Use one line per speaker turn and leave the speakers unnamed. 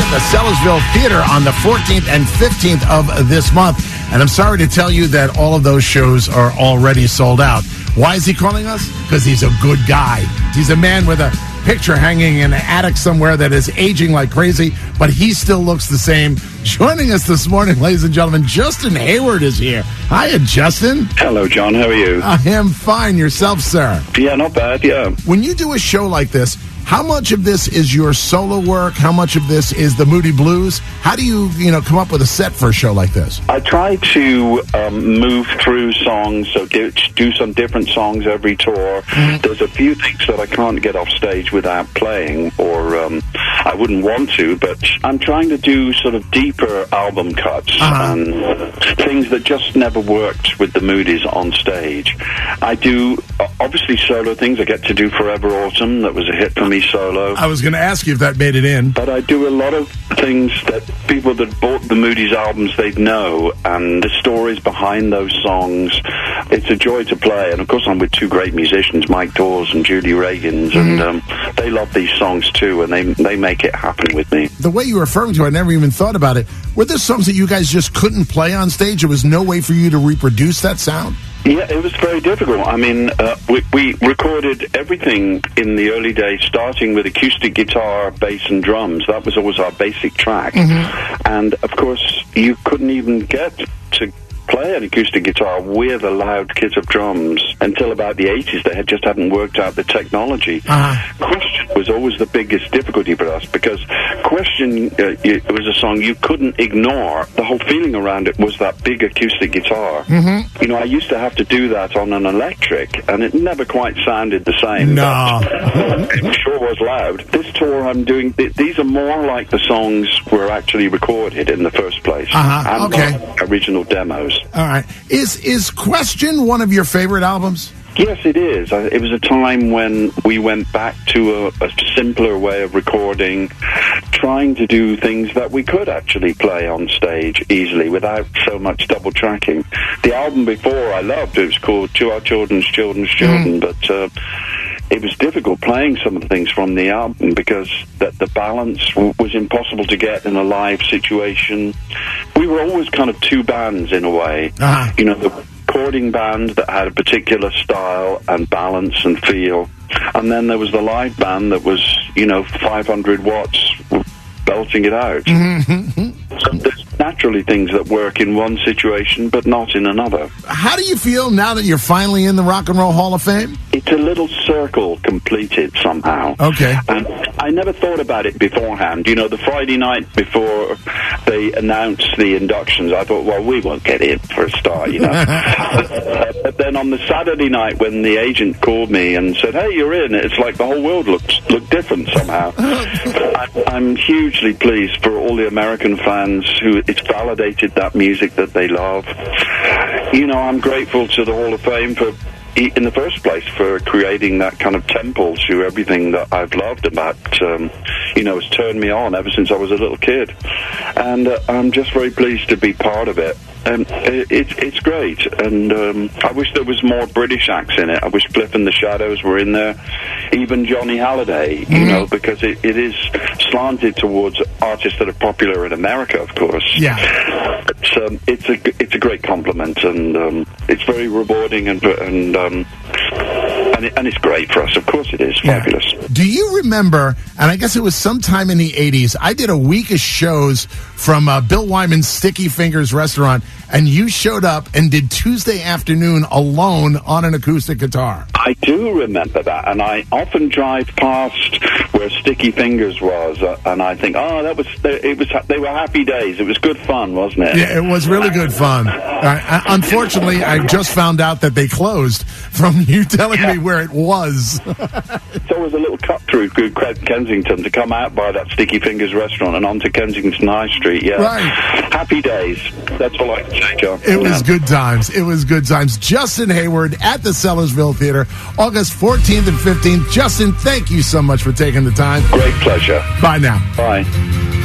the Sellersville Theater on the 14th and 15th of this month. And I'm sorry to tell you that all of those shows are already sold out. Why is he calling us? Because he's a good guy. He's a man with a picture hanging in an attic somewhere that is aging like crazy, but he still looks the same. Joining us this morning, ladies and gentlemen, Justin Hayward is here. Hiya, Justin.
Hello, John. How are you?
I am fine. Yourself, sir?
Yeah, not bad, yeah.
When you do a show like this, how much of this is your solo work? How much of this is the Moody Blues? How do you come up with a set for a show like this?
I try to move through songs, so do some different songs every tour. Mm-hmm. There's a few things that I can't get off stage without playing, or I wouldn't want to, but I'm trying to do sort of deeper album cuts and things that just never worked with the Moody's on stage. I do, obviously, solo things. I get to do Forever Autumn. That was a hit for me solo.
I was going to ask you if that made it in.
But I do a lot of things that people that bought the Moody's albums, they'd know, and the stories behind those songs. It's a joy to play. And, of course, I'm with two great musicians, Mike Dawes and Judy Reagans, and they love these songs, too, and they make it happen with me.
The way you're referring to it, I never even thought about it. Were there songs that you guys just couldn't play on stage? There was no way for you to reproduce that sound?
Yeah, it was very difficult. I mean, we recorded everything in the early days, starting with acoustic guitar, bass, and drums. That was always our basic track. Mm-hmm. And, of course, you couldn't even get to play an acoustic guitar with a loud kit of drums until about the 80s. They just hadn't worked out the technology. Question was always the biggest difficulty for us, because Question it was a song you couldn't ignore. The whole feeling around it was that big acoustic guitar. Mm-hmm. I used to have to do that on an electric, and it never quite sounded the same.
No.
It sure was loud. This tour I'm doing, these are more like the songs were actually recorded in the first place. And not original demos.
All right. Is Question one of your favorite albums?
Yes, it is. It was a time when we went back to a simpler way of recording, trying to do things that we could actually play on stage easily without so much double tracking. The album before I loved, it was called To Our Children's Children's Children, but it was difficult playing some of the things from the album because the balance was impossible to get in a live situation. We were always kind of two bands in a way. The recording band that had a particular style and balance and feel, and then there was the live band that was 500 watts belting it out. So there's naturally things that work in one situation but not in another. How
do you feel now that you're finally in the Rock and Roll Hall of Fame?
It's a little circle completed somehow.
Okay.
And I never thought about it beforehand. The Friday night before they announced the inductions, I thought, well, we won't get in for a start, But then on the Saturday night when the agent called me and said, hey, you're in, it's like the whole world looked different somehow. I'm hugely pleased for all the American fans who it's validated that music that they love. I'm grateful to the Hall of Fame in the first place for creating that kind of temple to everything that I've loved about, has turned me on ever since I was a little kid. And I'm just very pleased to be part of it. It's great, and I wish there was more British acts in it. I wish Cliff and the Shadows were in there, even Johnny Halliday, because it is slanted towards artists that are popular in America, of course.
Yeah,
it's a great compliment, and it's very rewarding, and it's great for us. Of course, it is fabulous.
Do you remember? And I guess it was sometime in the 80s. I did a week of shows from Bill Wyman's Sticky Fingers restaurant, and you showed up and did Tuesday Afternoon alone on an acoustic guitar.
I do remember that, and I often drive past where Sticky Fingers was, and I think, they were happy days. It was good fun, wasn't it?
Yeah, it was really good fun. Unfortunately, I just found out that they closed from you telling me where it was.
It's always a little cut through Kensington to come out by that Sticky Fingers restaurant and onto Kensington High Street. Yeah,
right.
Happy days. That's all I can say, John.
It was good times. It was good times. Justin Hayward at the Sellersville Theater, August 14th and 15th. Justin, thank you so much for taking the time.
Great pleasure.
Bye now.
Bye.